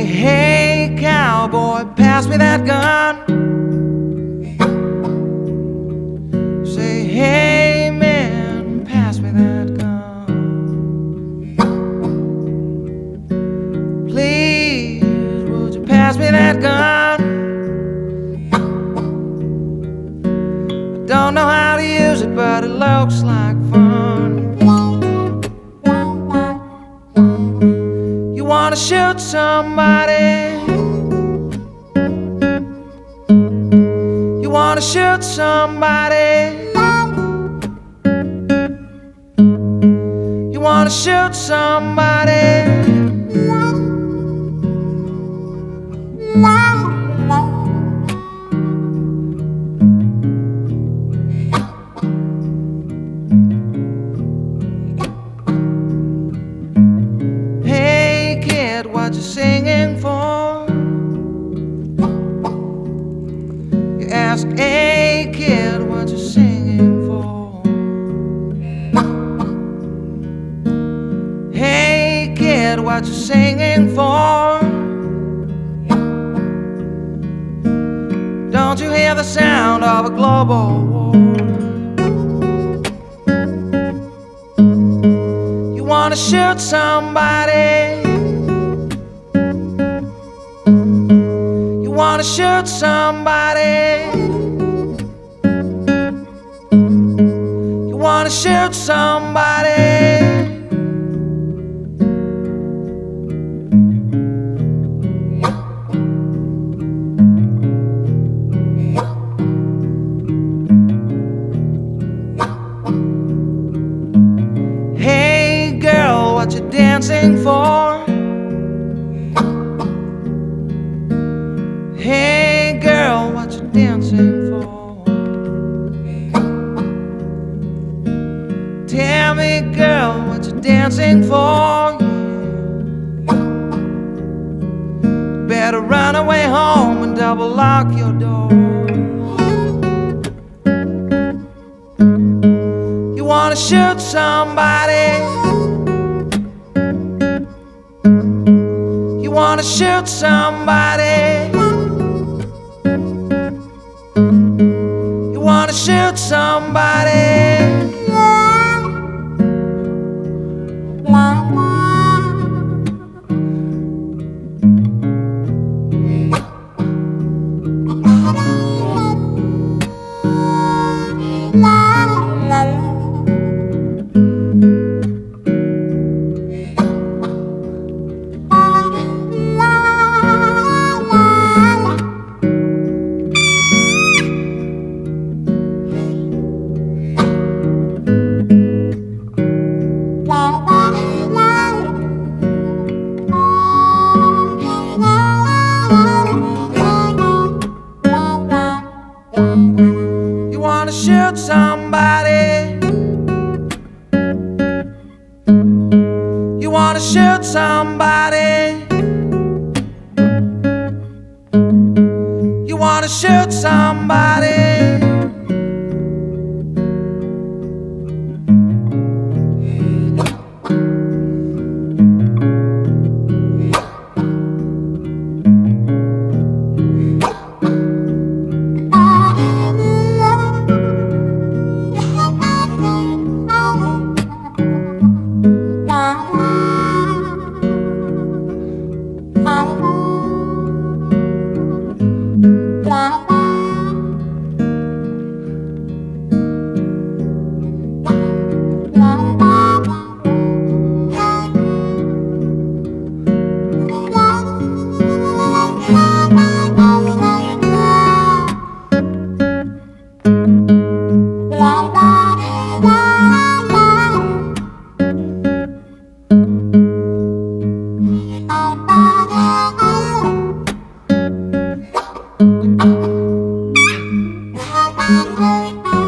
Say, hey, cowboy, pass me that gun. Say, hey, man, pass me that gun. Please, would you pass me that gun? I don't know how to use it, but it looks like fun. You wanna shoot somebody? You wanna shoot somebody? You wanna shoot somebody? Hey kid, what you singing for? You ask, hey kid, what you singing for? Hey kid, what you singing for? Don't you hear the sound of a global war? You wanna shoot somebody? You wanna shoot somebody? You wanna shoot somebody? Hey girl, what you dancing for? Hey girl, what you dancing for? Tell me girl, what you dancing for? Better run away home and double lock your door. You wanna shoot somebody? You wanna shoot somebody? You wanna shoot somebody? You wanna shoot somebody? You wanna shoot somebody? You wanna shoot somebody? Bye.